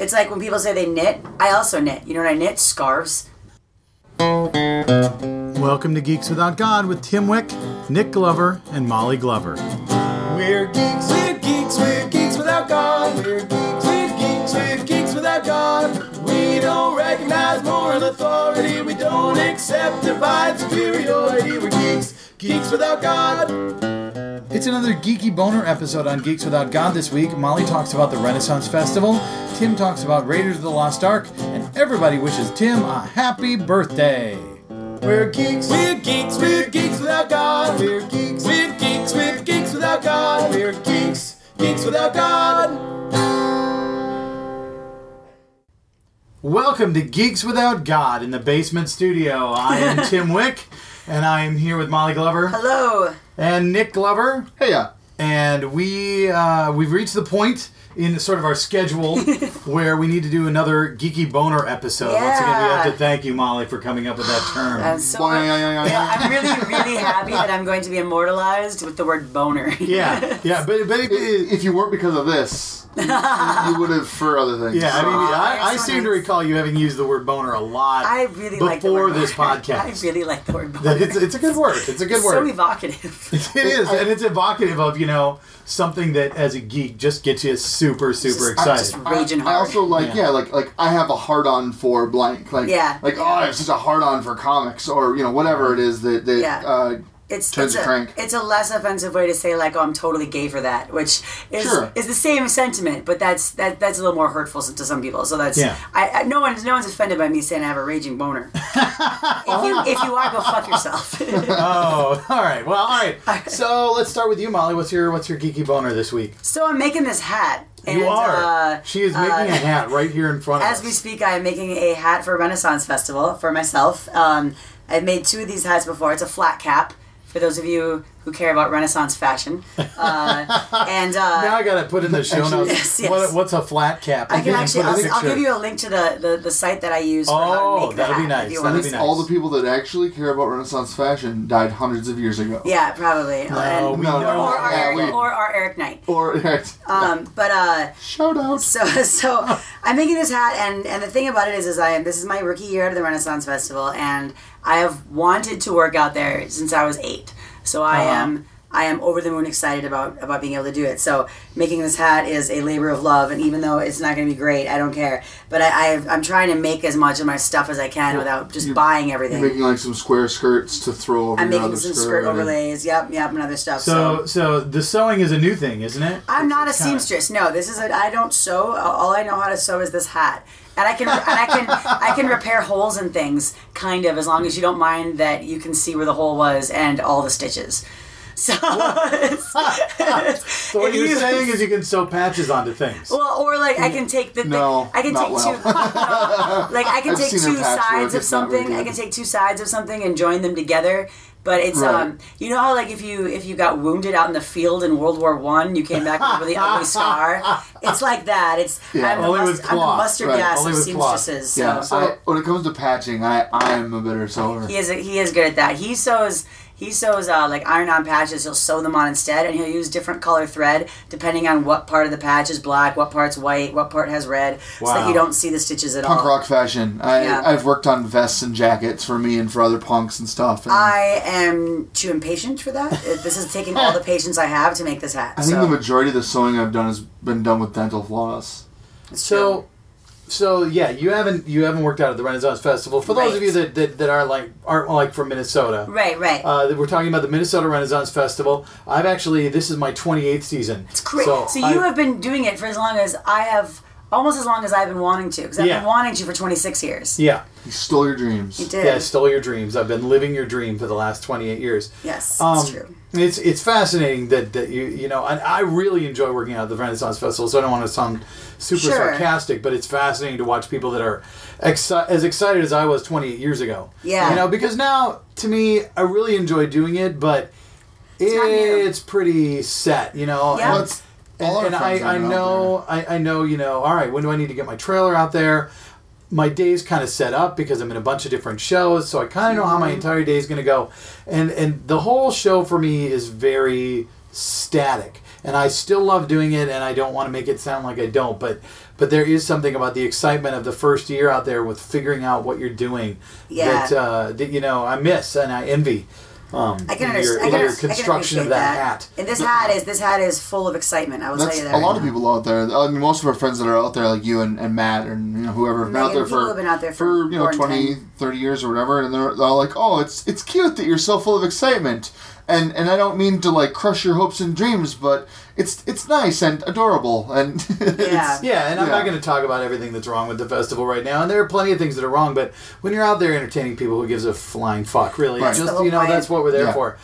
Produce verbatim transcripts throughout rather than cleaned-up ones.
It's like when people say they knit, I also knit. You know what I knit? Scarves. Welcome to Geeks Without God with Tim Wick, Nick Glover, and Molly Glover. We're geeks, we're geeks, we're geeks without God. We're geeks, we're geeks, we're geeks without God. We don't recognize moral authority. We don't accept divine superiority. We're geeks, geeks without God. It's another geeky boner episode on Geeks Without God this week. Molly talks about the Renaissance Festival, Tim talks about Raiders of the Lost Ark, and everybody wishes Tim a happy birthday. We're geeks, we're geeks, we're geeks without God. We're geeks, we're geeks, we're geeks without God. We're geeks, geeks without God. Welcome to Geeks Without God in the basement studio. I am Tim Wick, and I am here with Molly Glover. Hello. And Nick Glover. Hey, yeah. And we, uh, we've reached the point in sort of our schedule where we need to do another geeky boner episode. Yeah. Once again, we have to thank you, Molly, for coming up with that term. I'm so yeah, I'm really, really happy that I'm going to be immortalized with the word boner. Yeah, yeah, but, but it, it, If you weren't because of this, you would have for other things. yeah, I mean, Aw, I, I you're so seem to nice. recall you having used the word boner a lot. I really like the before word this boner. podcast. I really like the word boner. It's, it's a good word. It's a good It's word. so evocative. It is, and it's evocative of, you know, something that as a geek just gets you super, super Just- excited. just raging I hard. also like Yeah. yeah. like like I have a hard on for blank like Yeah. like oh I have such a hard on for comics or you know whatever it is that that Yeah. uh, It's, turns it's, a a, crank. it's a less offensive way to say like, oh, I'm totally gay for that, which is Sure. is the same sentiment, but that's that that's a little more hurtful to some people. So that's Yeah. I, I no one's no one's offended by me saying I have a raging boner. if you if you are, go fuck yourself. Oh, all right. Well, all right. So let's start with you, Molly. What's your what's your geeky boner this week? So I'm making this hat. And, You are. Uh, she is making uh, a hat right here in front of As us. we speak, I am making a hat for Renaissance Festival for myself. Um, I've made two of these hats before. It's a flat cap, for those of you who care about Renaissance fashion. Uh, and uh, Now I gotta put in the show Actually- notes. Yes, yes. What, what's a flat cap? I can And actually, put a I'll, I'll picture. give you a link to the, the, the site that I use for how to Oh, make the that'd be hat, nice. if you That'd want be to- nice. all the people that actually care about Renaissance fashion died hundreds of years ago. Yeah, probably. No, and, we No, know. no, or, our yeah, Eric, we- or our Eric Knight. Or Um, but uh, shout out. so so I'm making this hat, and, and the thing about it is, is I am this is my rookie year at the Renaissance Festival, and I have wanted to work out there since I was eight. So I Uh-huh. am I am over the moon excited about about being able to do it. So making this hat is a labor of love, and even though it's not going to be great, I don't care. But I I've, I'm trying to make as much of my stuff as I can without just you- buying You're everything. making like some square skirts to throw over I'm your making other some skirt. skirt and- overlays, yep, yep, and other stuff. So, so the sewing is a new thing, isn't it? I'm not a It's kinda- seamstress. No, this is a. I don't sew. All I know how to sew is this hat, and I can and I can I can repair holes and things, kind of, as long as you don't mind that you can see where the hole was and all the stitches. So, So what you're saying is you can sew patches onto things. well, or like I can take the, the No, I can not take well. two, no, like I can I've take seen two her patchwork, sides of it's not very something. I good. can take two sides of something and join them together. But it's Right. um, you know how like if you if you got wounded out in the field in World War One, you came back with a really ugly scar. It's like that. It's Yeah. I'm, the Only mus- with I'm the cloth, mustard right. gas Only of with cloth. seamstresses. So. Yeah. So- I, when it comes to patching, I I am a better sewer. He is he is good at that. He sews he sews uh, like iron-on patches. He'll sew them on instead, and he'll use different color thread depending on what part of the patch is black, what part's white, what part has red, so that Wow. you don't see the stitches at Punk all. rock fashion. I Yeah. I've worked on vests and jackets for me and for other punks and stuff. And I am too impatient for that. It- This is taking all the patience I have to make this hat. I think so the majority of the sewing I've done has been done with dental floss. it's true. So, so yeah, you haven't you haven't worked out at the Renaissance Festival. For those of Right. you that, that, that are like aren't like from Minnesota, right, right. uh, we're talking about the Minnesota Renaissance Festival. I've actually this is my twenty-eighth season. It's great. So, I- you have been doing it for as long as I have, almost as long as I've been wanting to, because I've Yeah. been wanting to for twenty-six years. yeah. You stole your dreams. You did. Yeah, stole your dreams. I've been living your dream for the last twenty-eight years. Yes, Um, it's true. It's it's fascinating that, that you you know I, I really enjoy working out at the Renaissance Festival. So I don't want to sound super Sure. sarcastic, but it's fascinating to watch people that are exci- as excited as I was twenty-eight years ago. Yeah. You know, because now to me I really enjoy doing it, but not new. it's pretty set. You know. Yeah. And- Well, it's all our and, and I, friends I are out know I, I know you know all right, when do I need to get my trailer out there? My day's kind of set up because I'm in a bunch of different shows, so I kind of know how my Mm-hmm. entire day is going to go, and and the whole show for me is very static. and I still love doing it, and I don't want to make it sound like I don't, but but there is something about the excitement of the first year out there with figuring out what you're doing Yeah. that, uh, that you know I miss and I envy. Um, I can in understand. your, I in can, your I can construction of appreciate that, that. hat. And this hat is this hat is full of excitement. I will That's tell you a that. lot right of now. people out there. I mean, most of our friends that are out there, like you and, and Matt and you know whoever, have been out Megan, there people for have been out there for for you know more than twenty, ten. thirty years or whatever, and they're, they're all like, "Oh, it's it's cute that you're so full of excitement." And and I don't mean to like crush your hopes and dreams, but it's it's nice and adorable and Yeah. Yeah, and I'm Yeah. not going to talk about everything that's wrong with the festival right now, and there are plenty of things that are wrong. But when you're out there entertaining people, who gives a flying fuck? Really, Right. just That's the you know, whole that's point. what we're there Yeah. for.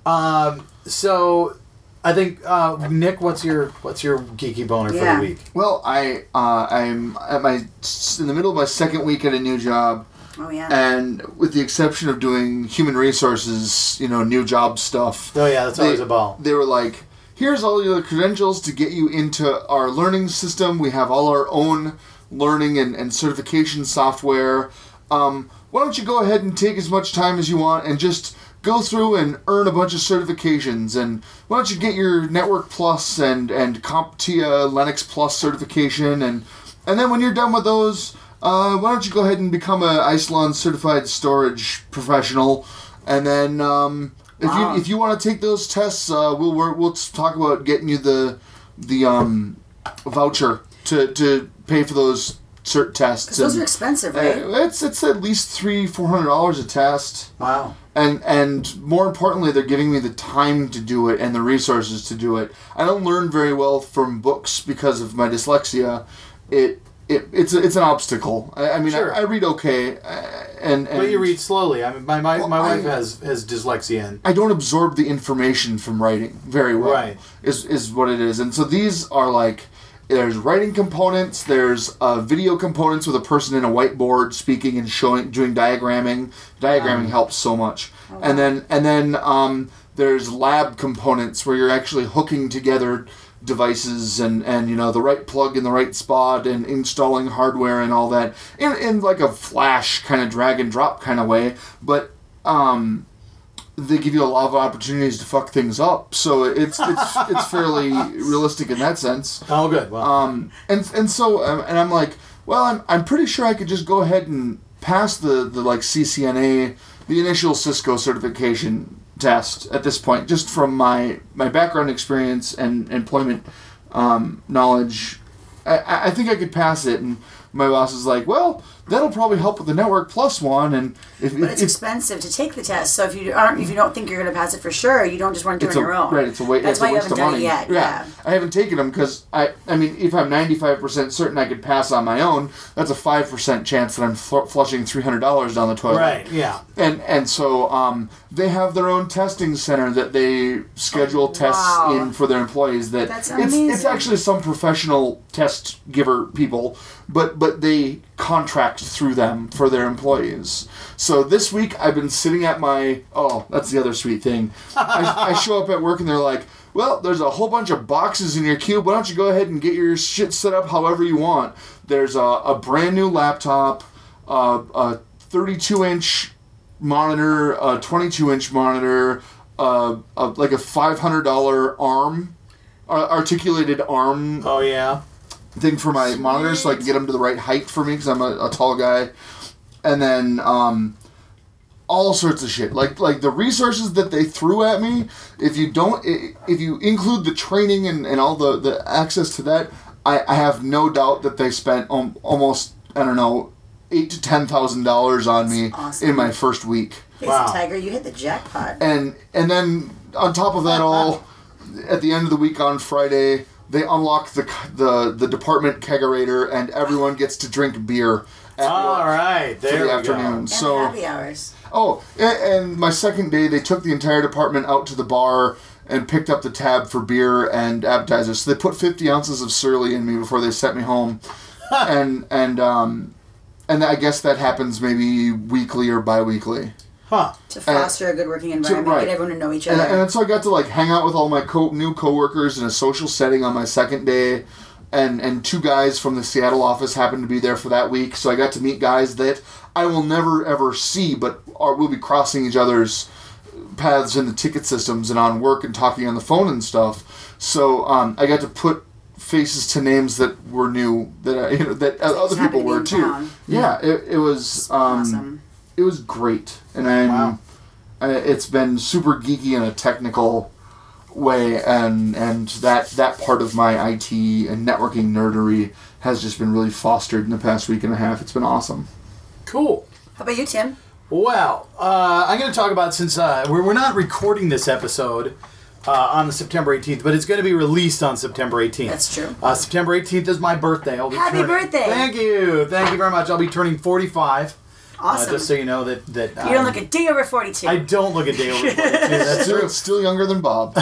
Um, so, I think uh, Nick, what's your what's your geeky boner Yeah. for the week? Well, I uh, I'm at my in the middle of my second week at a new job, Oh yeah. and with the exception of doing human resources, you know, new job stuff. Oh yeah, that's They- always a ball. They were like, "Here's all your credentials to get you into our learning system. We have all our own learning and, and certification software. Um, why don't you go ahead and take as much time as you want and just go through and earn a bunch of certifications, and why don't you get your Network Plus and, and CompTIA Linux Plus certification, and and then when you're done with those, uh, why don't you go ahead and become a Isilon certified storage professional, and then um, if Wow. you if you want to take those tests, uh, we'll work, we'll talk about getting you the the um, voucher to, to pay for those cert tests. Because those And, are expensive, uh, right? it's it's at least three four hundred dollars a test. Wow. And and more importantly, they're giving me the time to do it and the resources to do it. I don't learn very well from books because of my dyslexia. It it it's a, it's an obstacle. I, I mean, Sure. I, I read okay, uh, and, and But you read slowly. I mean, my my, Well, my wife I- has has dyslexia, and I don't absorb the information from writing very well. Right. Is is what it is. And so these are like, there's writing components, there's uh, video components with a person in a whiteboard speaking and showing, doing diagramming. Diagramming helps so much. And then and then um, there's lab components where you're actually hooking together devices and, and you know the right plug in the right spot and installing hardware and all that in in like a flash kind of drag and drop kind of way. But um, they give you a lot of opportunities to fuck things up, so it's it's it's fairly realistic in that sense. oh, good. Well, Um, and and so um, and I'm like, well, I'm I'm pretty sure I could just go ahead and pass the the like C C N A, the initial Cisco certification test at this point, just from my my background experience and employment um, knowledge. I I think I could pass it, and my boss is like, well, that'll probably help with the Network Plus one, and if, But if, it's if expensive to take the test. So if you aren't, if you don't think you're going to pass it for sure, you don't just want to do it's it on a, your own. right, it's a, wa- That's it's why a you waste haven't of done money. it yet. Yeah. I haven't taken them because I, I mean, if I'm ninety-five percent certain I could pass on my own, that's a five percent chance that I'm fl- flushing three hundred dollars down the toilet. right. Yeah. And and so um, they have their own testing center that they schedule Oh, tests wow. in for their employees. That That's it's it's amazing. actually some professional test giver people, but but they contract through them for their employees. So this week I've been sitting at my oh that's the other sweet thing. I, I show up at work and they're like, well, there's a whole bunch of boxes in your cube. Why don't you go ahead and get your shit set up however you want? There's a, a brand new laptop, uh, a thirty-two inch monitor, a twenty-two inch monitor, uh, a, like a five hundred dollars arm, uh, articulated arm Oh yeah. thing for my monitors so I can get them to the right height for me because I'm a, a tall guy. And then um, all sorts of shit. Like like the resources that they threw at me, if you don't, if you include the training and, and all the, the access to that, I, I have no doubt that they spent um, almost, I don't know, eight to ten thousand dollars on me awesome. in my first week. Face Wow. it, Tiger, you hit the jackpot. And and then on top of that all, at the end of the week on Friday, they unlock the the the department kegerator and everyone gets to drink beer at All work right. for There the we afternoon. go. And So the happy hours. oh, and, and my second day they took the entire department out to the bar and picked up the tab for beer and appetizers. So they put fifty ounces of Surly in me before they sent me home, and and um, and I guess that happens maybe weekly or bi-weekly. Huh. To foster a good working environment, right. get everyone to know each And, other. and so I got to like hang out with all my co- new coworkers in a social setting on my second day, and and two guys from the Seattle office happened to be there for that week. So I got to meet guys that I will never ever see, but are will be crossing each other's paths in the ticket systems and on work and talking on the phone and stuff. So um, I got to put faces to names that were new that I, you know that So other people were too. Town. Yeah, it, it was um, Awesome. It was great, and I'm. Wow. Uh, it's been super geeky in a technical way, and and that that part of my I T and networking nerdery has just been really fostered in the past week and a half. It's been awesome. Cool. How about you, Tim? Well, uh, I'm going to talk about, since uh, we're, we're not recording this episode uh, on the September eighteenth, but it's going to be released on September eighteenth. That's true. Uh, September eighteenth is my birthday. I'll be Happy turning- birthday. Thank you. Thank you very much. I'll be turning forty-five. Awesome. Uh, just so you know that... that you don't look a day over forty-two. I don't look a day over forty-two. That's Still, true. still younger than Bob.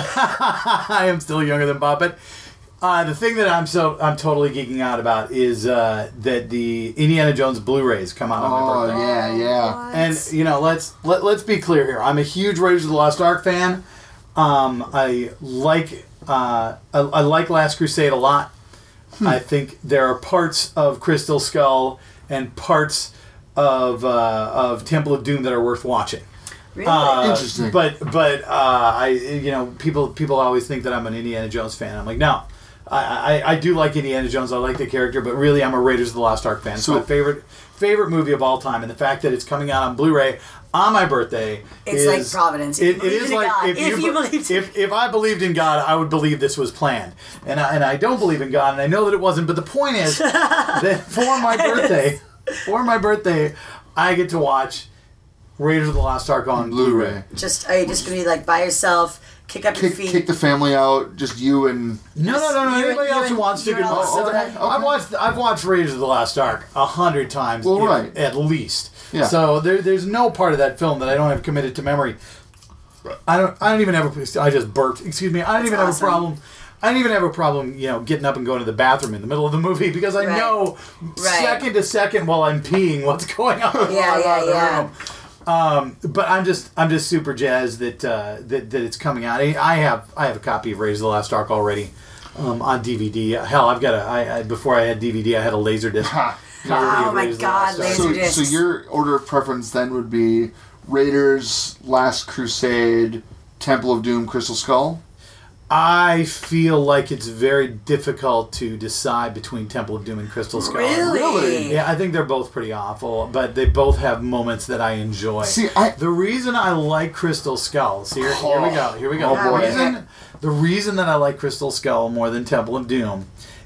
I am still younger than Bob, but uh, the thing that I'm so I'm totally geeking out about is uh, that the Indiana Jones Blu-rays come out on my Oh birthday. yeah, yeah. What? And you know, let's let, let's be clear here. I'm a huge Raiders of the Lost Ark fan. Um, I like uh, I, I like Last Crusade a lot. I think there are parts of Crystal Skull and parts of uh, of Temple of Doom that are worth watching. Really? Uh, Interesting. But but uh, I you know people people always think that I'm an Indiana Jones fan. I'm like, no. I, I, I do like Indiana Jones. I like the character, but really, I'm a Raiders of the Lost Ark fan. It's So- my favorite favorite movie of all time, and the fact that it's coming out on Blu-ray on my birthday It's is like Providence. It, If it you is believed in like God. if, If you, you believed in- if if I believed in God, I would believe this was planned, and I, and I don't believe in God, and I know that it wasn't. But the point is that for my birthday, for my birthday, I get to watch Raiders of the Lost Ark on Blu-ray. Blu-ray. Just, are you just going to be like by yourself, kick up your Kick, feet? kick the family out. Just you and. No, no, no, no. You and- Anybody you else who and- wants to you can and watch. Elsa. Okay, okay. I've watched. I've watched Raiders of the Lost Ark a hundred times, Well, if- right. at least. Yeah. So there, there's no part of that film that I don't have committed to memory. I don't. I don't even have a. I just burped. Excuse me. I don't That's even have awesome. a problem. I don't even have a problem, you know, getting up and going to the bathroom in the middle of the movie because I Right. know Right. second to second while I'm peeing what's going on. Yeah, yeah, in the yeah. room. Um, but I'm just I'm just super jazzed that uh, that that it's coming out. I, I have I have a copy of Raiders of the Lost Ark already um, on D V D. Hell, I've got a I, I before I had D V D, I had a Laserdisc. Ha. copy Oh of my Raiders of the God, Lost Ark. So, Laserdiscs. so your order of preference then would be Raiders, Last Crusade, Temple of Doom, Crystal Skull? I feel like it's very difficult to decide between Temple of Doom and Crystal Skull. Really? Really? Yeah, I think they're both pretty awful, but they both have moments that I enjoy. See, I- the reason I like Crystal Skull, see, here, here we go, here we go. Oh, the, boy. reason, the reason that I like Crystal Skull more than Temple of Doom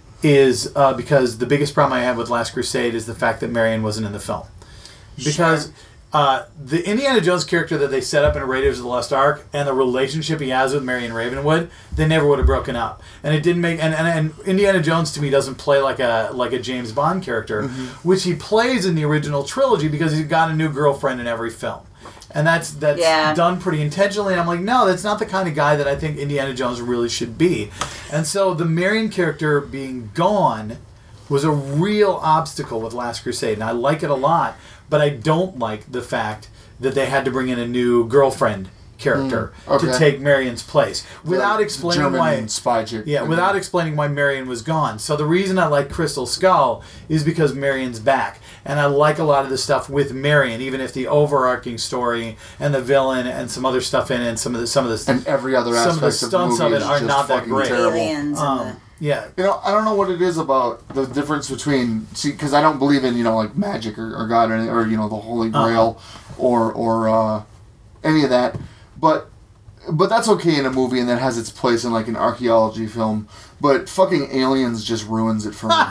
is uh, because the biggest problem I have with Last Crusade is the fact that Marion wasn't in the film. Because uh, the Indiana Jones character that they set up in Raiders of the Lost Ark and the relationship he has with Marion Ravenwood, they never would have broken up. And it didn't make and, and, and Indiana Jones to me doesn't play like a like a James Bond character, which he plays in the original trilogy because he's got a new girlfriend in every film. And that's that's Yeah. done pretty intentionally. And I'm like, no, that's not the kind of guy that I think Indiana Jones really should be. And so the Marion character being gone was a real obstacle with Last Crusade, and I like it a lot. But I don't like the fact that they had to bring in a new girlfriend character Mm, okay. to take Marion's place without The explaining German why. spy chick. Yeah, without explaining why Marion was gone. So the reason I like Crystal Skull is because Marion's back. And I like a lot of the stuff with Marion, even if the overarching story and the villain and some other stuff in it and some of the some of the and every other some of the aspect of the stunts movie of it is are just not that fucking great. terrible. Aliens and um, yeah. You know, I don't know what it is about the difference between see because I don't believe in you know like magic or, or God or, any- or you know the Holy Grail or or uh, any of that, but but that's okay in a movie and that has its place in like an archaeology film. But fucking Aliens just ruins it for me.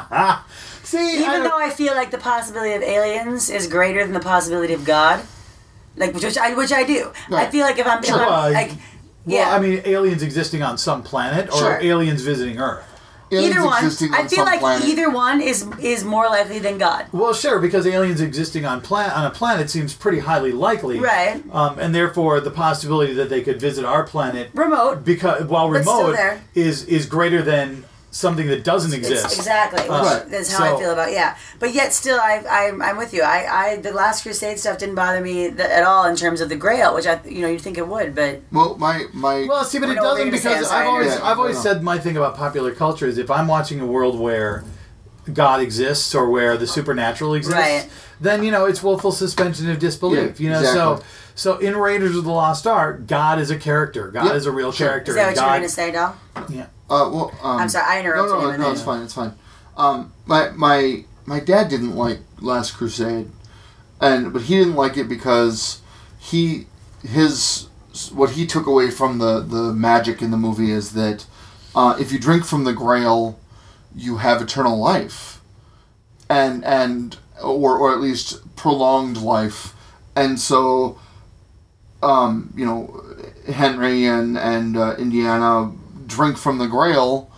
See, I Even don't- though I feel like the possibility of aliens is greater than the possibility of God, like which, which I which I do. I Right. feel like if I'm, if Sure. I'm like, well, yeah, I mean, aliens existing on some planet or Sure. aliens visiting Earth. Aliens either one. existing I on feel some like planet. either one is is more likely than God. Well, sure, because aliens existing on plan on a planet seems pretty highly likely, Right. Um, and therefore, the possibility that they could visit our planet, Remote. because while But still remote, there. is is greater than something that doesn't It's exist. exactly. Which Uh, That's how so- I feel about yeah. But yet still, I, I I'm with you. I, I the Last Crusade stuff didn't bother me th- at all in terms of the Grail, which I you know you'd think it would, but Well, my my Well, see, but I it know what doesn't you're gonna say, because I'm I've sorry, always yeah, I've always no. said my thing about popular culture is if I'm watching a world where God exists or where the supernatural exists, Right. then you know it's willful suspension of disbelief. Yeah, you know, exactly. so So in Raiders of the Lost Ark, God is a character. God Yep, is a real sure. character. Is that what God, you were going to say, Dal? Yeah. Uh, well, um, I'm sorry, I interrupted No, no, him and no, then- it's fine, it's fine. Um, my my my dad didn't like Last Crusade, and but he didn't like it because he his what he took away from the the magic in the movie is that uh, if you drink from the Grail, you have eternal life, and and or or at least prolonged life, and so. Um, you know, Henry and and uh, Indiana drink from the Grail.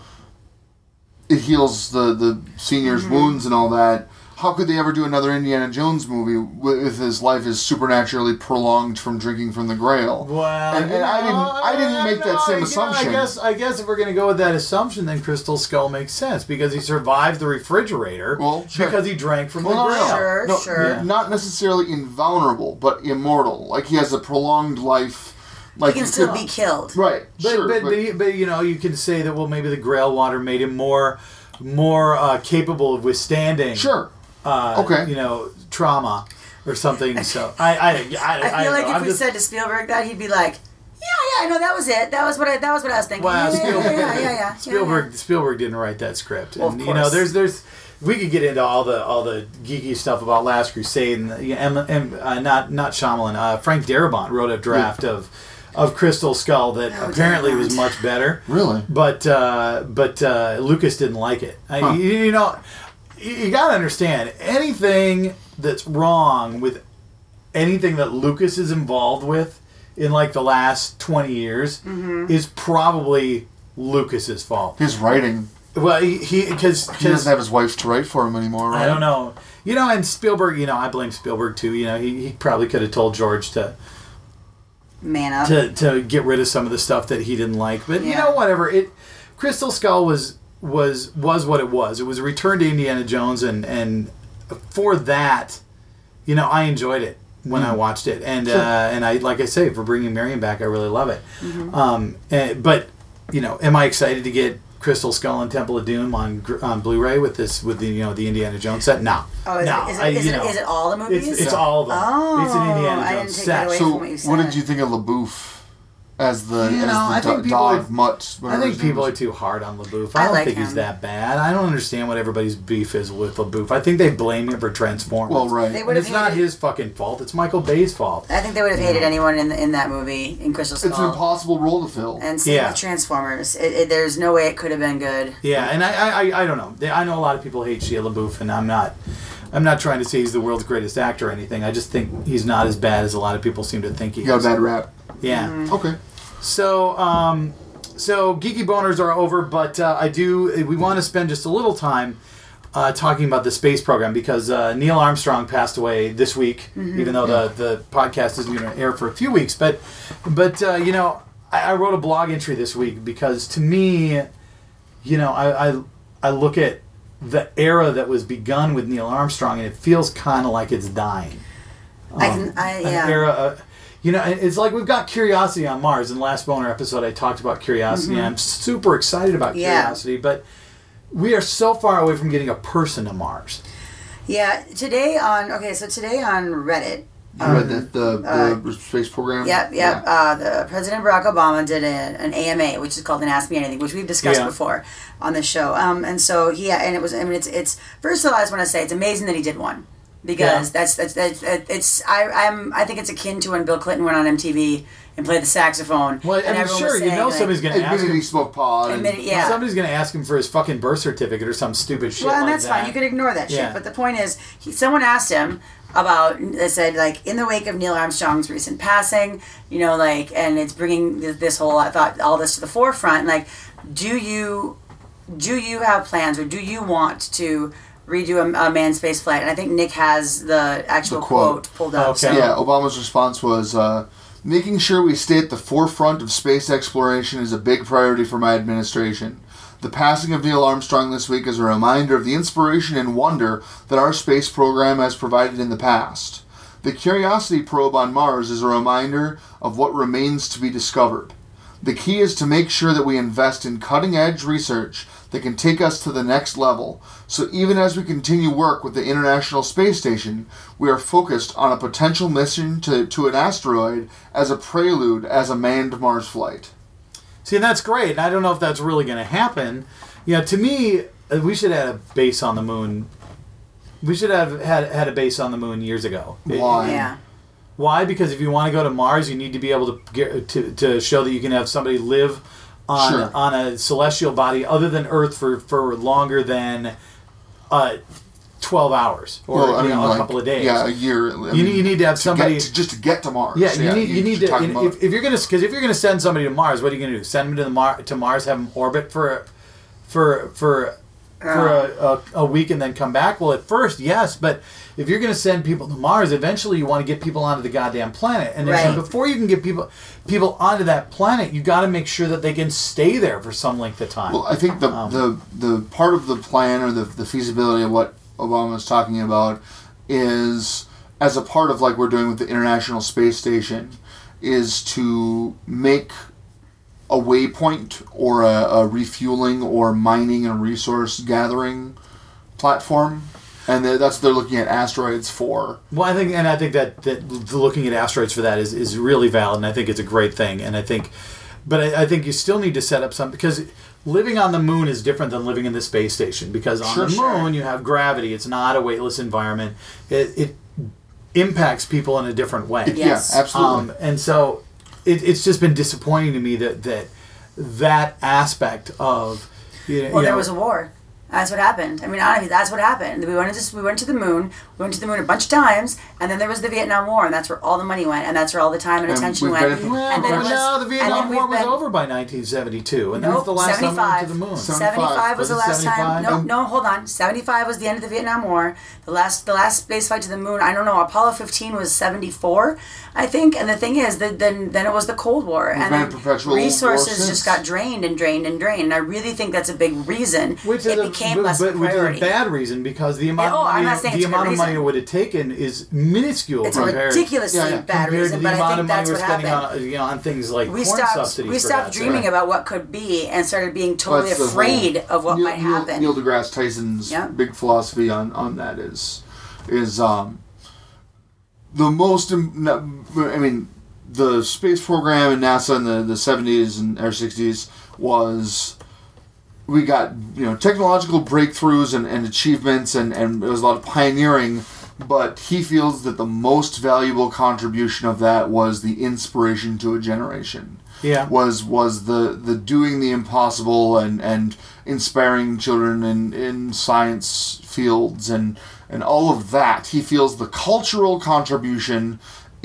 It heals the the senior's Mm-hmm. wounds and all that. How could they ever do another Indiana Jones movie with his life is supernaturally prolonged from drinking from the Grail? Well, and, and I didn't I didn't make that same you know, assumption. I guess I guess if we're going to go with that assumption, then Crystal Skull makes sense because he survived the refrigerator Well, sure. because he drank from Well, the no, no, Grail. Sure, no, sure. Yeah. Not necessarily invulnerable, but immortal. Like he has a prolonged life. Like He can you still could- be killed. right. But, sure, but, but- but, but, you know, you can say that, well, maybe the Grail water made him more more uh, capable of withstanding sure. uh, Okay. you know, trauma or something. So I I, I, I, I feel I like know, if I'm we just, said to Spielberg that, he'd be like, "Yeah, yeah, no, that was it. That was what I. That was what I was thinking. Well, yeah, Spielberg, yeah, yeah, yeah, yeah, Spielberg, yeah, Spielberg didn't write that script, Well, and of you know, course. there's, there's, we could get into all the, all the geeky stuff about Last Crusade, and, the, and, and uh, not, not Shyamalan. Uh, Frank Darabont wrote a draft of, of Crystal Skull that Oh, apparently Darabont. was much better. Really? But, uh, but uh, Lucas didn't like it. I, Huh. you, you know, you, you got to understand anything that's wrong with anything that Lucas is involved with in like the last twenty years Mm-hmm. is probably Lucas's fault. His writing. Well, he because He doesn't have his wife to write for him anymore, right? I don't know. You know, and Spielberg, you know, I blame Spielberg too. You know, he, he probably could have told George to, Man up. to to get rid of some of the stuff that he didn't like. But you Yeah. know, whatever. It Crystal Skull was was was what it was. It was a return to Indiana Jones, and and for that, you know, I enjoyed it when I watched it, and Sure. uh, and I like I say, for bringing Marion back, I really love it. Mm-hmm. Um, and, but you know, am I excited to get Crystal Skull and Temple of Doom on gr- on Blu-ray with this with the you know the Indiana Jones set? No, Oh, is, no, it, is, it, I- is, you it, know, is it all the movies? it's, it's all of them. Oh, it's an Indiana I Jones didn't take set. that away So, from what you what said. did you think of LaBouffe as the You as know, I the think do- people dog are- mutt? I whatever think his name people are was? too hard on LaBouffe. I, I don't like think he's him. that bad. I don't understand what everybody's beef is with LaBouffe. I think they blame him for Transformers. Well, right. They And would have it's not hated- his fucking fault. It's Michael Bay's fault. I think they would have hated anyone in in that movie in Crystal Skull. It's an impossible role to fill. And same Yeah. with Transformers. It, it, there's no way it could have been good. Yeah, and I, I, I, I don't know. I know a lot of people hate Shia LaBeouf, and I'm not. I'm not trying to say he's the world's greatest actor or anything. I just think he's not as bad as a lot of people seem to think he You got a is. bad rap. Yeah. Okay. So, um, so geeky boners are over, but uh, I do. We want to spend just a little time uh, talking about the space program because uh, Neil Armstrong passed away this week, even though the the podcast isn't going to air for a few weeks. But, but uh, you know, I, I wrote a blog entry this week because to me, you know, I I, I look at the era that was begun with Neil Armstrong, and it feels kind of like it's dying. I can, I, An yeah. era, uh, you know, it's like we've got Curiosity on Mars. In the last Boner episode, I talked about Curiosity. And I'm super excited about Mm-hmm. Yeah. Curiosity, but we are so far away from getting a person to Mars. Yeah, today on, okay, so today on Reddit, You read the the, the space program. Yep, yep. Yeah. Uh, the President Barack Obama did a, an A M A, which is called an Ask Me Anything, which we've discussed Yeah. before on this show. Um, and so he, and it was, I mean, it's, it's. First of all, I just want to say it's amazing that he did one, because Yeah. that's that's that's it's. I I'm I think it's akin to when Bill Clinton went on M T V and played the saxophone. Well, and I mean, everyone sure, was you saying, know like, somebody's going to ask Admitted he him. smoked pot. and- Admitted- yeah. Somebody's going to ask him for his fucking birth certificate or some stupid shit Well, and like that's that. fine. You could ignore that shit. Yeah. But the point is, he, someone asked him about. They said like in the wake of Neil Armstrong's recent passing, you know, like, and it's bringing this, this whole I thought all this to the forefront. Like, do you do you have plans or do you want to redo a, a manned space flight? And I think Nick has the actual The quote. quote. pulled up. Okay. So. Yeah, Obama's response was, uh, making sure we stay at the forefront of space exploration is a big priority for my administration. The passing of Neil Armstrong this week is a reminder of the inspiration and wonder that our space program has provided in the past. The Curiosity probe on Mars is a reminder of what remains to be discovered. The key is to make sure that we invest in cutting-edge research that can take us to the next level. So even as we continue work with the International Space Station, we are focused on a potential mission to, to an asteroid as a prelude as a manned Mars flight. See, and that's great. And I don't know if that's really going to happen. You know, to me, uh, we should have a base on the moon. We should have had, had a base on the moon years ago. Why? Yeah. Why? Because if you want to go to Mars, you need to be able to get, to, to show that you can have somebody live on Sure. on a celestial body other than Earth for, for longer than uh, twelve hours or Well, I you mean, know, a like, couple of days. Yeah, a year. I You mean, need, you need to have to somebody get to, just to get to Mars. Yeah, you need you need to. talking about- If, if you're gonna because if you're gonna send somebody to Mars, what are you gonna do? Send them to the Mar- to Mars, have them orbit for for for for a, a, a week and then come back? Well, at first, yes, but if you're gonna send people to Mars, eventually you want to get people onto the goddamn planet, and, Right. and before you can get people people onto that planet, you got to make sure that they can stay there for some length of time. Well, I think the Um, the the part of the plan or the the feasibility of what Obama was talking about is as a part of like we're doing with the International Space Station is to make a waypoint or a, a refueling or mining and resource gathering platform, and they're- that's what they're looking at asteroids for. Well, I think, and I think that, that looking at asteroids for that is, is really valid, and I think it's a great thing. And I think, but I, I think you still need to set up some because living on the moon is different than living in the space station. Because on Sure, the sure. moon you have gravity; it's not a weightless environment. It, it impacts people in a different way. Yes. Yeah, absolutely. Um, and so it, it's just been disappointing to me that that that aspect of you know, Well, you there know, was a war. That's what happened. I mean, honestly, that's what happened. We went to we went to the moon. We went to the moon a bunch of times, and then there was the Vietnam War, and that's where all the money went, and that's where all the time and And attention we've went. been- Well, and but then it was, no, the and Vietnam then we've War was been- over by nineteen seventy-two, and that Nope, was the last time we went to the moon. seventy-five was the Was it last time. seventy-five? No, no, hold on. seventy-five was the end of the Vietnam War. The last, the last space flight to the moon. I don't know. Apollo fifteen was seventy-four, I think. And the thing is, that then then it was the Cold War, We've and been then in perpetual war resources since. just got drained and drained and drained. And I really think that's a big reason. Which it is a, became but, less but, which is a priority. bad reason because the amount Oh, of I'm money, not saying the it's a good amount of money reason. it would have taken is minuscule It's a compared, ridiculously yeah, yeah, bad compared reason, to the but I amount think of money that's we're what spending happened. on, you know, on things like we corn stopped subsidies. we for stopped God's dreaming sake. about what could be and started being totally That's the afraid whole- of what Neil, might Neil- happen. Neil deGrasse Tyson's Yeah. big philosophy on, on that is is um, the most. im- I mean, the space program in NASA in the, the seventies and or sixties was. We got you know technological breakthroughs and, and achievements and, and there was a lot of pioneering, but he feels that the most valuable contribution of that was the inspiration to a generation. Yeah. Was was the, the doing the impossible and, and inspiring children in, in science fields and and all of that. He feels the cultural contribution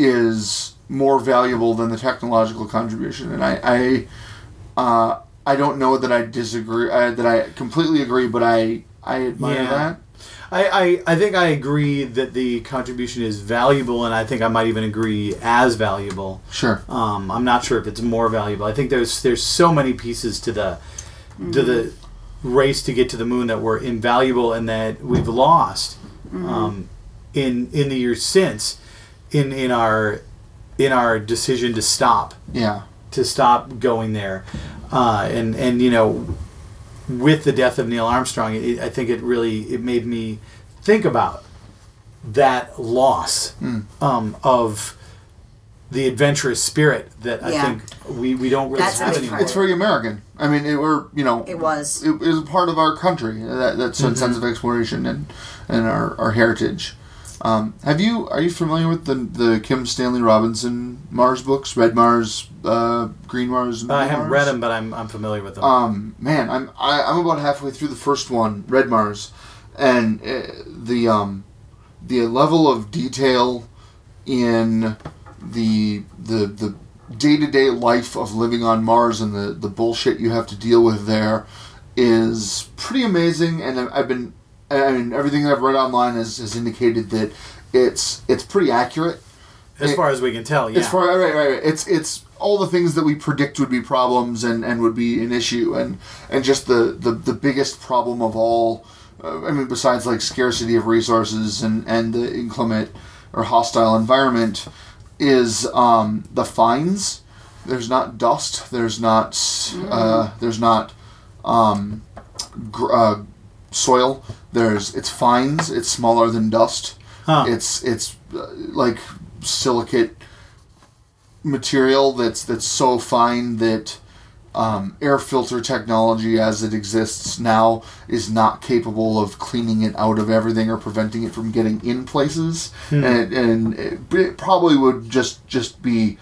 is more valuable than the technological contribution, and I I, uh, I don't know that I disagree uh, that I completely agree, but I I admire Yeah. that. I, I, I think I agree that the contribution is valuable, and I think I might even agree as valuable. Sure. Um, I'm not sure if it's more valuable. I think there's there's so many pieces to the to the race to get to the moon that were invaluable and that we've lost um, in in the years since in in our in our decision to stop Yeah. to stop going there, uh, and and you know, with the death of Neil Armstrong, it, I think it really it made me think about that loss Mm. um, of the adventurous spirit that Yeah. I think we, we don't really That's a have big anymore. part. It's very American. I mean, it, we're you know It was. it is a part of our country that that Mm-hmm. sense of exploration and and our, our heritage. Um, have you are you familiar with the the Kim Stanley Robinson Mars books? Red Mars, uh, Green Mars. And I Blue haven't Mars? read them, but I'm I'm familiar with them. Um, man, I'm I, I'm about halfway through the first one, Red Mars, and uh, the um, the level of detail in the the the day to day life of living on Mars and the the bullshit you have to deal with there is pretty amazing. And I- I've been, I mean, everything that I've read online has, has indicated that it's it's pretty accurate. as it- far as we can tell, yeah. As far right, right, right. It's it's all the things that we predict would be problems and, and would be an issue, and and just the, the, the biggest problem of all. Uh, I mean, besides like scarcity of resources and, and the inclement or hostile environment, is um, the fines. There's not dust. There's not. Uh, there's not. Um, gr- uh, soil. There's it's fines. It's smaller than dust. Huh. It's it's uh, like silicate material that's that's so fine that um, air filter technology as it exists now is not capable of cleaning it out of everything or preventing it from getting in places, Hmm. and and it, it probably would just just be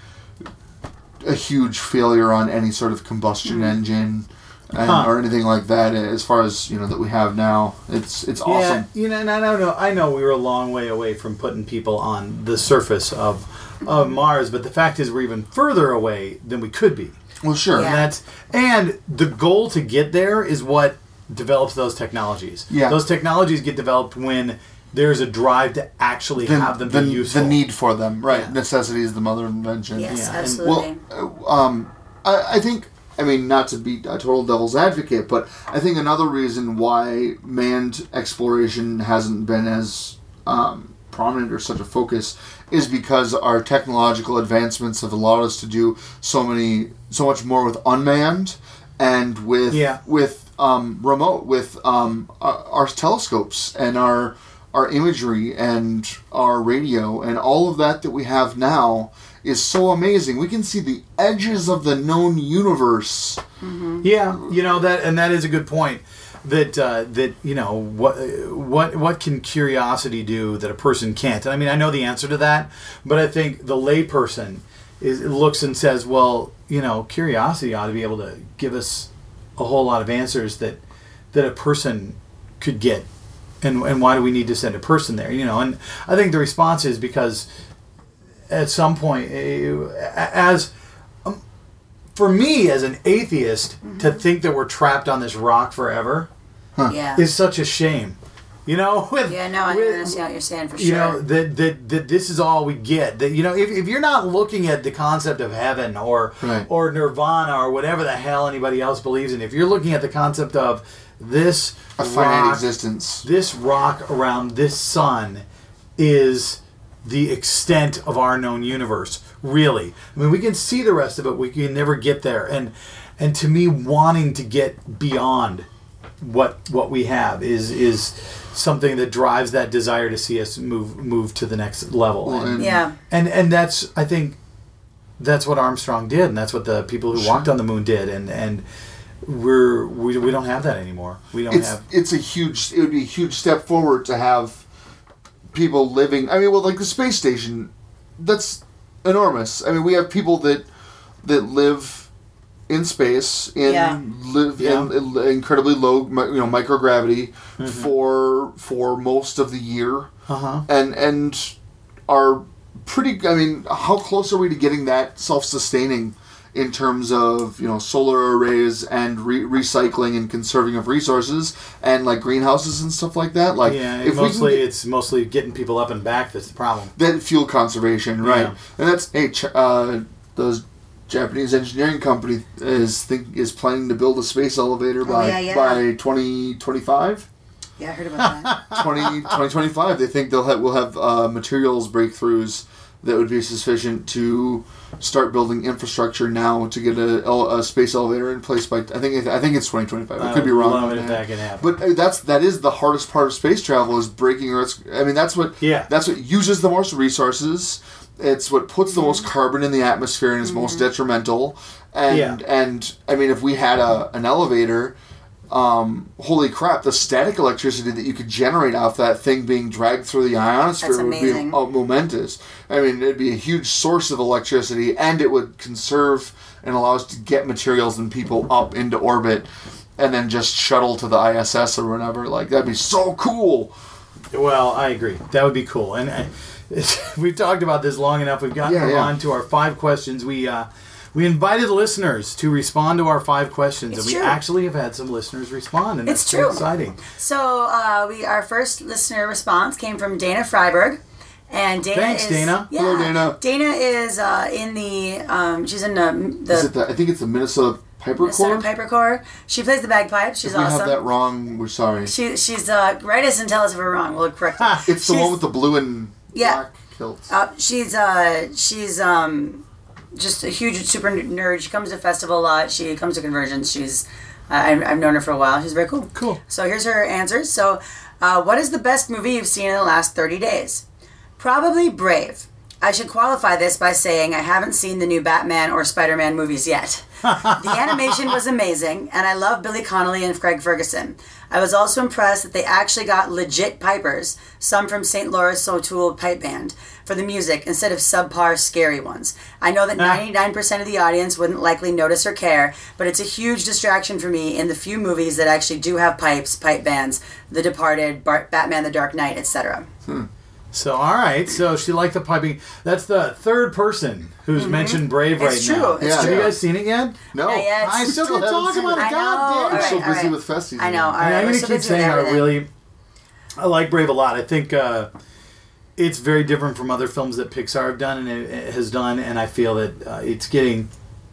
a huge failure on any sort of combustion engine. And, Huh. or anything like that, as far as you know that we have now, it's it's awesome. Yeah, you know, and I don't know. I know we were a long way away from putting people on the surface of of Mars, but the fact is, we're even further away than we could be. Well, sure. Yeah. And that's and the goal to get there is what develops those technologies. Yeah. Those technologies get developed when there's a drive to actually The, have them the, be useful. the need for them, right? Yeah. Necessity is the mother of invention. Yes, Yeah, and- absolutely. Well, uh, um, I, I think, I mean, not to be a total devil's advocate, but I think another reason why manned exploration hasn't been as um, prominent or such a focus is because our technological advancements have allowed us to do so many, so much more with unmanned and with Yeah. with um, remote, with um, our, our telescopes and our our imagery and our radio and all of that that we have now is so amazing. We can see the edges of the known universe. Yeah, you know that, and that is a good point. That uh, that you know what what what can curiosity do that a person can't? And I mean, I know the answer to that, but I think the layperson is looks and says, well, you know, curiosity ought to be able to give us a whole lot of answers that that a person could get, and and why do we need to send a person there? You know, and I think the response is because at some point, eh, as for me as an atheist, to think that we're trapped on this rock forever Yeah. is such a shame. You know, with, Yeah, no, I with- understand what you're saying for sure. you know that, that that this is all we get. That you know, if, if you're not looking at the concept of heaven or Right. or nirvana or whatever the hell anybody else believes in, if you're looking at the concept of this A finite rock, existence. this rock around this sun is the extent of our known universe. Really, I mean, we can see the rest of it. We can never get there, and and to me, wanting to get beyond what what we have is is something that drives that desire to see us move move to the next level. Well, and, and- Yeah. and and that's I think that's what Armstrong did, and that's what the people who walked on the moon did, and and we're we, we don't have that anymore. We don't It's have. it's a huge. It would be a huge step forward to have people living. I mean, well, like the space station, that's enormous. I mean, we have people that that live in space in Yeah. live Yeah. in, in incredibly low, mi- you know, microgravity Mm-hmm. for for most of the year, Uh huh. and and are pretty. I mean, how close are we to getting that self-sustaining in terms of, you know, solar arrays and re- recycling and conserving of resources and like greenhouses and stuff like that? Like, Yeah, if we mostly can get it's mostly getting people up and back that's the problem. that fuel conservation, right? Yeah. And that's hey, Ch- uh, those Japanese engineering company is think is planning to build a space elevator by Oh, yeah, yeah. by twenty twenty-five. Yeah, I heard about that. twenty, twenty twenty-five, they think they'll have, we'll have uh, materials breakthroughs that would be sufficient to start building infrastructure now to get a, a space elevator in place by I think I think it's twenty twenty-five. I, I could be would wrong. love on it if that. that could happen. But uh, that's that is the hardest part of space travel is breaking Earth's. I mean, that's what Yeah. that's what uses the most resources. It's what puts the most carbon in the atmosphere and is most detrimental. And Yeah. and I mean, if we had a an elevator. Um, holy crap, the static electricity that you could generate off that thing being dragged through the ionosphere That's would be amazing. uh, momentous. I mean, it'd be a huge source of electricity, and it would conserve and allow us to get materials and people up into orbit and then just shuttle to the I S S or whatever. Like, that'd be so cool. Well, I agree. That would be cool. And uh, we've talked about this long enough. We've gotten Yeah, yeah. on to our five questions. We uh, we invited listeners to respond to our five questions, It's and we true. actually have had some listeners respond, and It's that's true. so exciting. So uh, we our first listener response came from Dana Freiberg, and Dana Thanks, is Dana. Yeah, Hello, Dana. Dana is uh, in the um, she's in the, the Is it the, I think it's the Minnesota Piper Minnesota Corps. Piper Corps. She plays the bagpipes. She's If we awesome. have that wrong, we're sorry. She she's uh, write us and tell us if we're wrong. We'll correct it. It's the She's- one with the blue and Yeah. black kilts. Uh, she's uh, she's um, just a huge super nerd. She comes to festival a lot. She comes to conversions. She's I, I've known her for a while. She's very cool. Cool. So here's her answers. So, uh, what is the best movie you've seen in the last thirty days? Probably Brave. I should qualify this by saying I haven't seen the new Batman or Spider-Man movies yet. The animation was amazing, and I love Billy Connolly and Craig Ferguson. I was also impressed that they actually got legit pipers, some from Saint Louis O'Toole Pipe Band, for the music instead of subpar scary ones. I know that ninety-nine percent of the audience wouldn't likely notice or care, but it's a huge distraction for me in the few movies that actually do have pipes, pipe bands, The Departed, Bar- Batman the Dark Knight, et cetera. Hmm. So, all right. So, she liked the piping. That's the third person who's mm-hmm. mentioned Brave it's right true. now. It's yeah. true. Have you guys seen it yet? No. Not yet. I still, still can't talk about it. I God damn. Right, I'm so busy right. with festies. I know. All right. I'm going to so keep saying I really... I like Brave a lot. I think uh, it's very different from other films that Pixar have done and it, it has done, and I feel that uh, it's getting,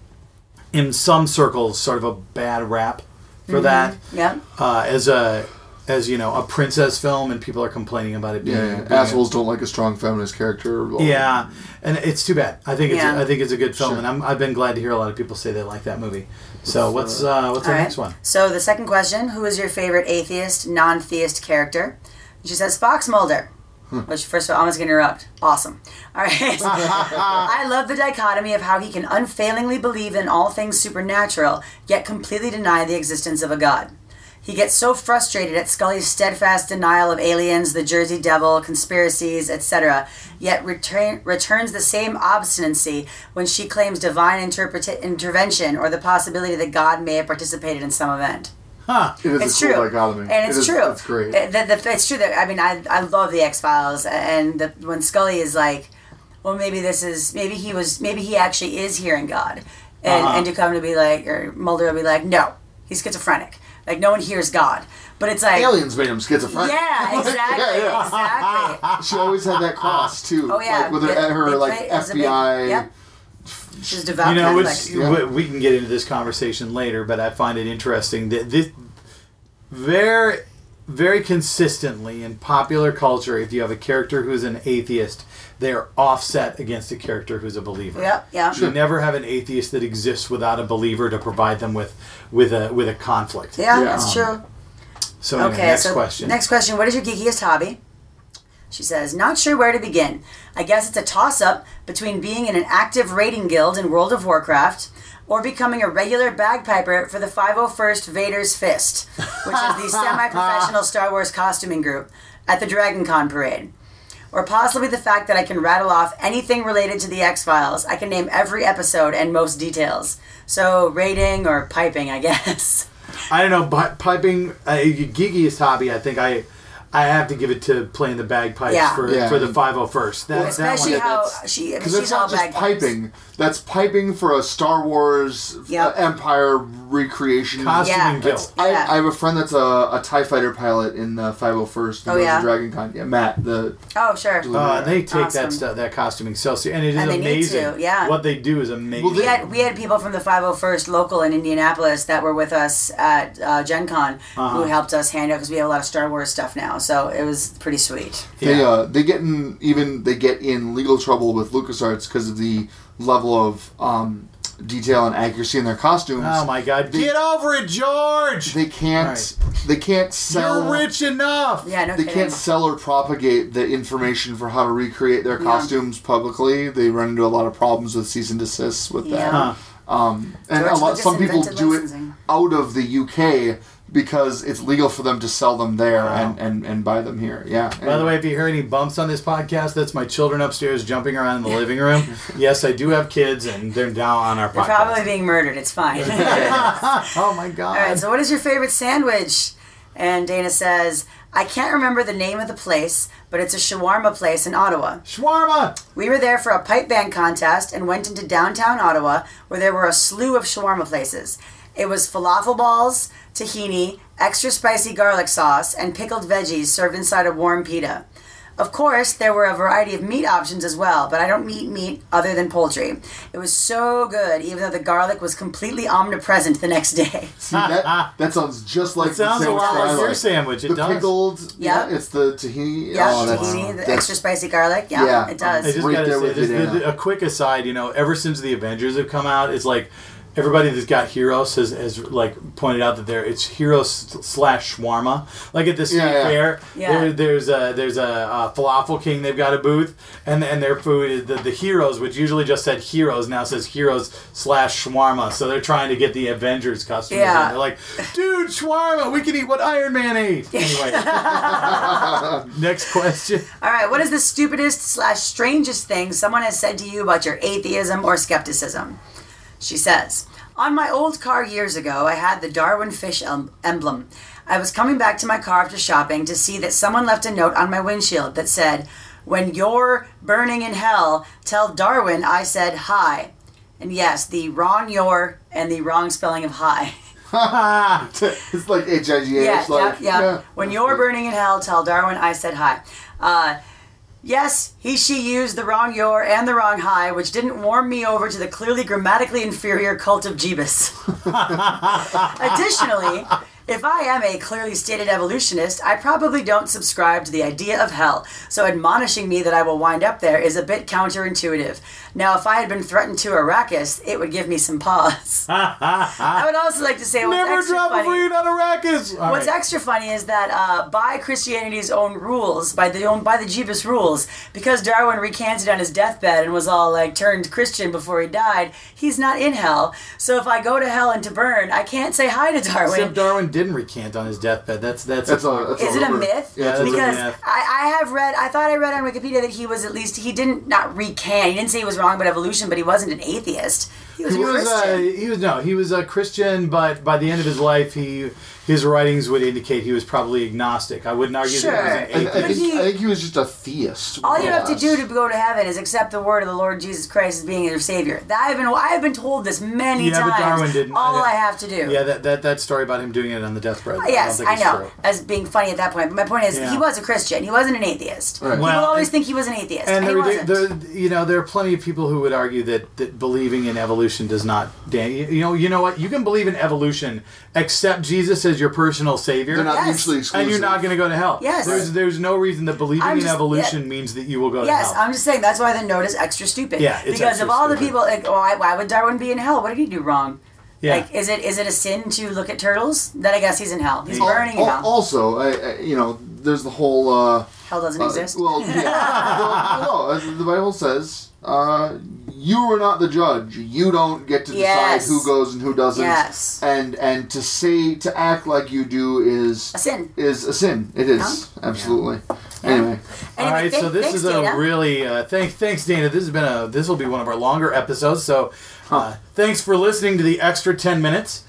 in some circles, sort of a bad rap for mm-hmm. that. Yeah. Uh, as a... As you know, a princess film, and people are complaining about it being. Yeah, yeah. being assholes a, don't like a strong feminist character. Yeah, and it's too bad. I think it's yeah. a, I think it's a good film, sure. and I'm, I've been glad to hear a lot of people say they like that movie. So what's uh, what's our right. next one? So the second question: who is your favorite atheist, non-theist character? She says Fox Mulder. Hmm. Which, first of all, I'm just going to interrupt. Awesome. All right. I love the dichotomy of how he can unfailingly believe in all things supernatural, yet completely deny the existence of a god. He gets so frustrated at Scully's steadfast denial of aliens, the Jersey Devil, conspiracies, et cetera, yet return, returns the same obstinacy when she claims divine interpreta- intervention or the possibility that God may have participated in some event. Huh. It is it's a cool true. dichotomy. And it's it is, true. It's great. The, the, the, it's true that, I mean, I, I love the X-Files, and the, when Scully is like, well, maybe this is, maybe he was, maybe he actually is hearing God. And, uh-huh. and to come to be like, or Mulder will be like, no, he's schizophrenic. Like, no one hears God. But it's like... Aliens made him schizophrenic. Yeah, exactly, yeah, yeah. exactly. She always had that cross, too. Oh, yeah. Like, with her, They- her they like, play as a F B I... big- yep. She's devout You know, Catholic. it's, Yeah. we can get into this conversation later, but I find it interesting that this very, very consistently in popular culture, if you have a character who's an atheist, they're offset against a character who's a believer. Yep, yeah. You never have an atheist that exists without a believer to provide them with with a with a conflict. Yeah, Yeah. that's true. So anyway, Okay, next so question. next question. What is your geekiest hobby? She says, not sure where to begin. I guess it's a toss-up between being in an active raiding guild in World of Warcraft or becoming a regular bagpiper for the five oh first Vader's Fist, which is the semi-professional Star Wars costuming group, at the Dragon Con parade. Or possibly the fact that I can rattle off anything related to the X-Files. I can name every episode and most details. So, raiding or piping, I guess. I don't know, pi- piping, uh, your geekiest hobby, I think I I have to give it to playing the bagpipes Yeah. for Yeah. for the five oh first. That, Well, especially that one, how that's- she, I mean, Because she's that's all not just bagpipes. piping. That's piping for a Star Wars Yep. uh, Empire recreation. Costuming Yeah. guild. That's- I, Yeah. I have a friend that's a, a TIE fighter pilot in the five oh first. who Oh, goes to yeah? Dragon Con. Yeah, Matt. The Oh, sure. Uh, they take Awesome. that stuff, that costuming so seriously, and it is And they need amazing. to, yeah. What they do is amazing. Well, We they- had, we had people from the five oh first local in Indianapolis that were with us at uh, Gen Con Uh-huh. who helped us hand out, because we have a lot of Star Wars stuff now, so it was pretty sweet. They Yeah. uh they get in even they get in legal trouble with LucasArts because of the level of um, detail and accuracy in their costumes. Oh my God! They- Get over it, George. They can't they can't sell You're rich enough. Yeah, no they kidding. can't sell or propagate the information for how to recreate their Yeah. costumes publicly. They run into a lot of problems with cease and desists with that. Yeah. Huh. Um, and George a lot, Lucas some people invented do it licensing. out of the U K because it's legal for them to sell them there Wow. and, and, and buy them here. Yeah. By the way, if you hear any bumps on this podcast, that's my children upstairs jumping around in the living room. Yes, I do have kids, and they're now on our They're podcast. probably being murdered. It's fine. Oh my God! All right, so what is your favorite sandwich? And Dana says, I can't remember the name of the place, but it's a shawarma place in Ottawa. Shawarma. We were there for a pipe band contest and went into downtown Ottawa where there were a slew of shawarma places. It was falafel balls, tahini, extra spicy garlic sauce, and pickled veggies served inside a warm pita. Of course, there were a variety of meat options as well, but I don't eat meat other than poultry. It was so good, even though the garlic was completely omnipresent the next day. See, that, that sounds just like It sounds the a lot sandwich like I your like. sandwich. It the does. pickled, yeah, Yeah. it's the tahini. Yeah, oh, that's, tahini, the that's- extra spicy garlic. Yeah, Yeah. it does. I just Right gotta there say, with this, you, the- Dana. the- a quick aside. You know, ever since the Avengers have come out, it's like everybody that's got Heroes has, has like pointed out that there it's Heroes slash shawarma. Like at the street Yeah, yeah. fair, Yeah. there, there's a there's a, uh falafel king. They've got a booth, and and their food is the, the Heroes, which usually just said Heroes, now says Heroes slash shawarma. So they're trying to get the Avengers customers. Yeah. in. They're like, dude, shawarma, we can eat what Iron Man ate. Anyway, next question. All right, what is the stupidest slash strangest thing someone has said to you about your atheism or skepticism? She says, on my old car years ago, I had the Darwin fish em- emblem. I was coming back to my car after shopping to see that someone left a note on my windshield that said, when you're burning in hell, tell Darwin I said hi. And yes, the wrong your and the wrong spelling of hi. It's like H I G H. Yeah, like, yeah, yeah. When you're burning in hell, tell Darwin I said hi. Uh, yes, he, she used the wrong your and the wrong hi, which didn't warm me over to the clearly grammatically inferior cult of Jeebus. Additionally, if I am a clearly stated evolutionist, I probably don't subscribe to the idea of hell, so admonishing me that I will wind up there is a bit counterintuitive. Now, if I had been threatened to Arrakis, it would give me some pause. I would also like to say what's Never extra drop funny. a food on Arrakis. All What's right. extra funny is that uh, by Christianity's own rules, by the own by the Jeebus rules, because Darwin recanted on his deathbed and was all like turned Christian before he died, he's not in hell. So if I go to hell and to burn, I can't say hi to Darwin. Except Darwin didn't recant on his deathbed. That's that's, That's a, that's Is it a rumor. myth? Yeah, it's a That's a because myth. I, I have read, I thought I read on Wikipedia that he was at least, he didn't, not recant, he didn't say he was wrong about evolution, but he wasn't an atheist. He was He a was uh, Christian. he was no he was a Christian, but by the end of his life, he his writings would indicate he was probably agnostic. I wouldn't argue Sure. that he was an I, I, atheist. think, he- I think he was just a theist. All you more or have to less. do to go to heaven is accept the word of the Lord Jesus Christ as being your Savior. That I've been, I have been told this many Yeah, but times. Darwin didn't. All I- I have to do. Yeah, that, that that story about him doing it on the deathbed. Yes, I, don't I think know, it's true. as being funny at that point. But my point is, Yeah. he was a Christian. He wasn't an atheist. Right. People Well, always and- think he was an atheist, And and, he there, wasn't. there, you know, there are plenty of people who would argue that, that believing in evolution does not. You know, you know what? You can believe in evolution, accept Jesus as your personal savior, They're not Yes. mutually exclusive. and you're not going to go to hell. Yes. There's there's no reason that believing I'm in just- evolution yeah. means that you will go Yes, to hell. I'm just saying that's why the note is extra stupid. Yeah, it's because extra of all the stupid. people, like, why, why would Darwin be in hell? What did he do wrong? Yeah. Like, is it is it a sin to look at turtles? Then I guess he's in hell. He's Al- burning in Al- hell. Also, I, I, you know, there's the whole. Uh, Hell doesn't uh, exist. Well, yeah. well, no, as the Bible says, uh, you are not the judge. You don't get to decide Yes. who goes and who doesn't. Yes. And and to say to act like you do is A sin. is a sin. It is absolutely. Yeah. Anyway, All Anyway, right, thank- so this thanks, is a Dana. really uh, thanks thanks Dana. This has been a this will be one of our longer episodes. So uh, thanks for listening to the extra ten minutes.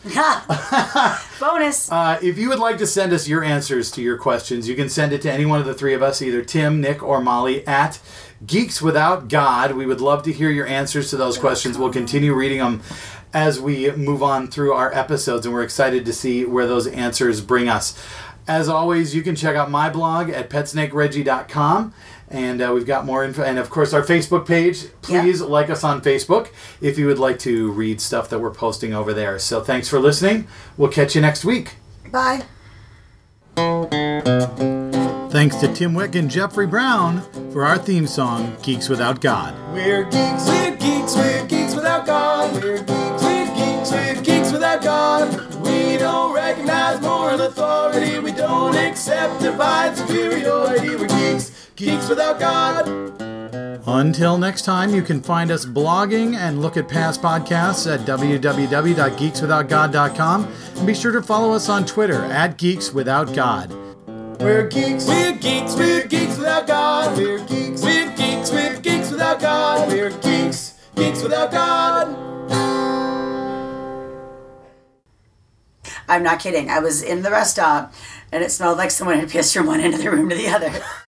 Bonus. Uh, if you would like to send us your answers to your questions, you can send it to any one of the three of us, either Tim, Nick, or Molly at Geeks Without God. We would love to hear your answers to those questions. We'll continue reading them as we move on through our episodes, and we're excited to see where those answers bring us. As always, you can check out my blog at pet snake reggie dot com. And uh, we've got more info. And of course, our Facebook page. Please like us on Facebook if you would like to read stuff that we're posting over there. So thanks for listening. We'll catch you next week. Bye. Thanks to Tim Wick and Jeffrey Brown for our theme song, Geeks Without God. We're geeks, we're geeks, we're geeks without God. We're geeks, we're geeks, we're geeks without God. We don't recognize moral authority. We don't accept divine superiority. We're geeks, geeks without God. Until next time, you can find us blogging and look at past podcasts at w w w dot geeks without god dot com. And be sure to follow us on Twitter at Geeks Without God. We're geeks, we're geeks, we're geeks without God. We're geeks, we're geeks, we're geeks without God. We're geeks, geeks without God. I'm not kidding. I was in the rest stop, and it smelled like someone had pissed from one end of the room to the other.